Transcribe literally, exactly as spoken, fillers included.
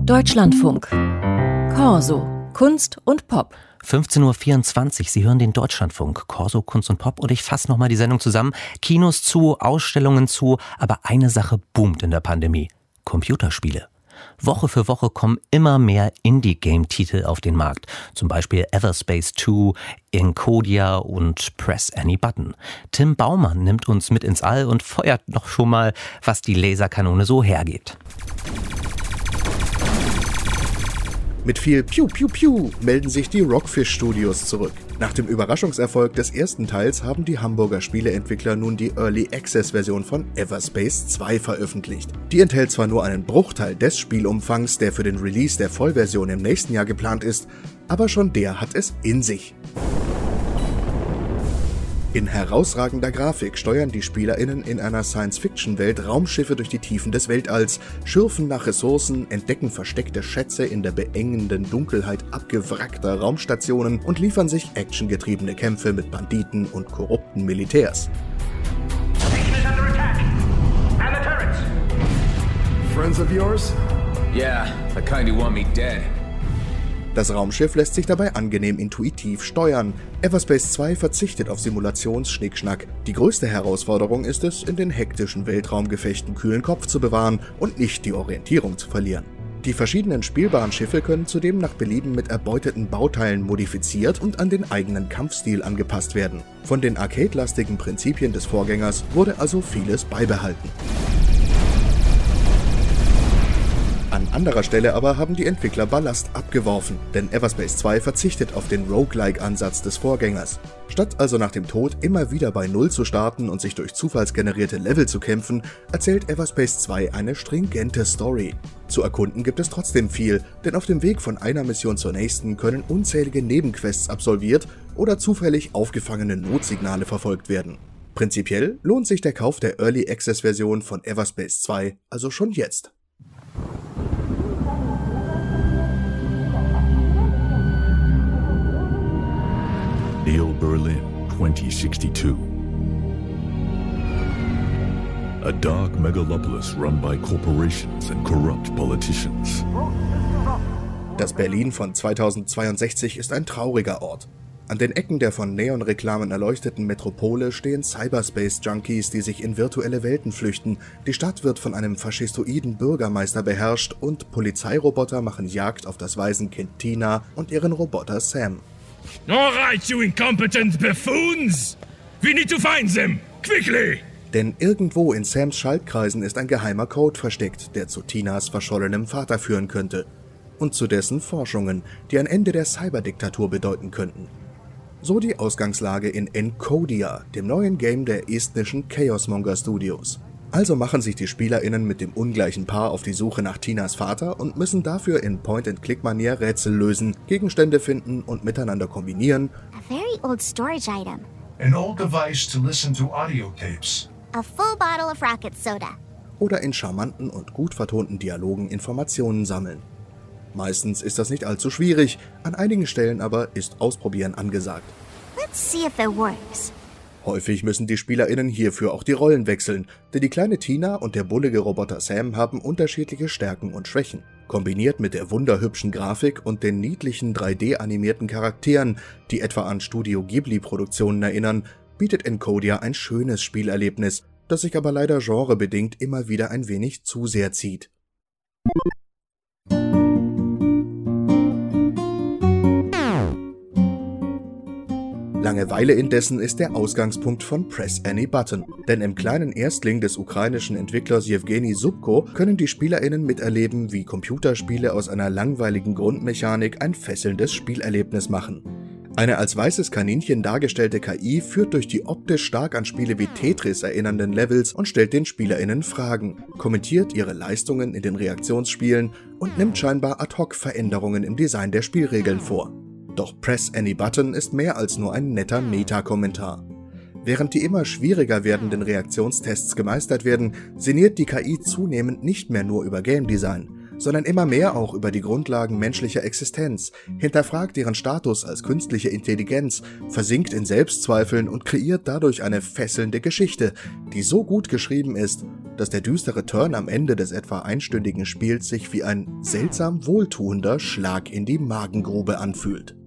Deutschlandfunk. Corso. Kunst und Pop. fünfzehn Uhr vierundzwanzig, Sie hören den Deutschlandfunk, Corso, Kunst und Pop, und ich fasse nochmal die Sendung zusammen. Kinos zu, Ausstellungen zu, aber eine Sache boomt in der Pandemie: Computerspiele. Woche für Woche kommen immer mehr Indie-Game-Titel auf den Markt. Zum Beispiel Everspace zwei, Encodia und Press Any Button. Tim Baumann nimmt uns mit ins All und feuert noch schon mal, was die Laserkanone so hergibt. Mit viel Piu Piu Piu melden sich die Rockfish Studios zurück. Nach dem Überraschungserfolg des ersten Teils haben die Hamburger Spieleentwickler nun die Early Access Version von Everspace zwei veröffentlicht. Die enthält zwar nur einen Bruchteil des Spielumfangs, der für den Release der Vollversion im nächsten Jahr geplant ist, aber schon der hat es in sich. In herausragender Grafik steuern die SpielerInnen in einer Science-Fiction-Welt Raumschiffe durch die Tiefen des Weltalls, schürfen nach Ressourcen, entdecken versteckte Schätze in der beengenden Dunkelheit abgewrackter Raumstationen und liefern sich actiongetriebene Kämpfe mit Banditen und korrupten Militärs. Friends of yours? Yeah, I kinda want me dead. Das Raumschiff lässt sich dabei angenehm intuitiv steuern. Everspace zwei verzichtet auf Simulationsschnickschnack. Die größte Herausforderung ist es, in den hektischen Weltraumgefechten kühlen Kopf zu bewahren und nicht die Orientierung zu verlieren. Die verschiedenen spielbaren Schiffe können zudem nach Belieben mit erbeuteten Bauteilen modifiziert und an den eigenen Kampfstil angepasst werden. Von den arcade-lastigen Prinzipien des Vorgängers wurde also vieles beibehalten. An anderer Stelle aber haben die Entwickler Ballast abgeworfen, denn Everspace zwei verzichtet auf den Roguelike-Ansatz des Vorgängers. Statt also nach dem Tod immer wieder bei Null zu starten und sich durch zufallsgenerierte Level zu kämpfen, erzählt Everspace zwei eine stringente Story. Zu erkunden gibt es trotzdem viel, denn auf dem Weg von einer Mission zur nächsten können unzählige Nebenquests absolviert oder zufällig aufgefangene Notsignale verfolgt werden. Prinzipiell lohnt sich der Kauf der Early Access Version von Everspace zwei also schon jetzt. Neil Berlin, twenty sixty-two. A dark megalopolis run by corporations and corrupt politicians. Das Berlin von zweitausendzweiundsechzig ist ein trauriger Ort. An den Ecken der von Neonreklamen erleuchteten Metropole stehen Cyberspace-Junkies, die sich in virtuelle Welten flüchten. Die Stadt wird von einem faschistoiden Bürgermeister beherrscht und Polizeiroboter machen Jagd auf das Waisenkind Tina und ihren Roboter Sam. All right, you incompetent buffoons! We need to find them, quickly! Denn irgendwo in Sams Schaltkreisen ist ein geheimer Code versteckt, der zu Tinas verschollenem Vater führen könnte. Und zu dessen Forschungen, die ein Ende der Cyberdiktatur bedeuten könnten. So die Ausgangslage in Encodia, dem neuen Game der estnischen Chaosmonger Studios. Also machen sich die SpielerInnen mit dem ungleichen Paar auf die Suche nach Tinas Vater und müssen dafür in Point-and-Click-Manier Rätsel lösen, Gegenstände finden und miteinander kombinieren. A very old storage item. An old device to listen to audio tapes. A full bottle of rocket soda. Oder in charmanten und gut vertonten Dialogen Informationen sammeln. Meistens ist das nicht allzu schwierig, an einigen Stellen aber ist Ausprobieren angesagt. Let's see if it works. Häufig müssen die SpielerInnen hierfür auch die Rollen wechseln, denn die kleine Tina und der bullige Roboter Sam haben unterschiedliche Stärken und Schwächen. Kombiniert mit der wunderhübschen Grafik und den niedlichen drei D-animierten Charakteren, die etwa an Studio Ghibli-Produktionen erinnern, bietet Encodia ein schönes Spielerlebnis, das sich aber leider genrebedingt immer wieder ein wenig zu sehr zieht. Langeweile indessen ist der Ausgangspunkt von Press Any Button, denn im kleinen Erstling des ukrainischen Entwicklers Jewgeni Subko können die SpielerInnen miterleben, wie Computerspiele aus einer langweiligen Grundmechanik ein fesselndes Spielerlebnis machen. Eine als weißes Kaninchen dargestellte K I führt durch die optisch stark an Spiele wie Tetris erinnernden Levels und stellt den SpielerInnen Fragen, kommentiert ihre Leistungen in den Reaktionsspielen und nimmt scheinbar ad hoc Veränderungen im Design der Spielregeln vor. Doch Press Any Button ist mehr als nur ein netter Meta-Kommentar. Während die immer schwieriger werdenden Reaktionstests gemeistert werden, sinniert die K I zunehmend nicht mehr nur über Game Design, sondern immer mehr auch über die Grundlagen menschlicher Existenz, hinterfragt ihren Status als künstliche Intelligenz, versinkt in Selbstzweifeln und kreiert dadurch eine fesselnde Geschichte, die so gut geschrieben ist, dass der düstere Turn am Ende des etwa einstündigen Spiels sich wie ein seltsam wohltuender Schlag in die Magengrube anfühlt.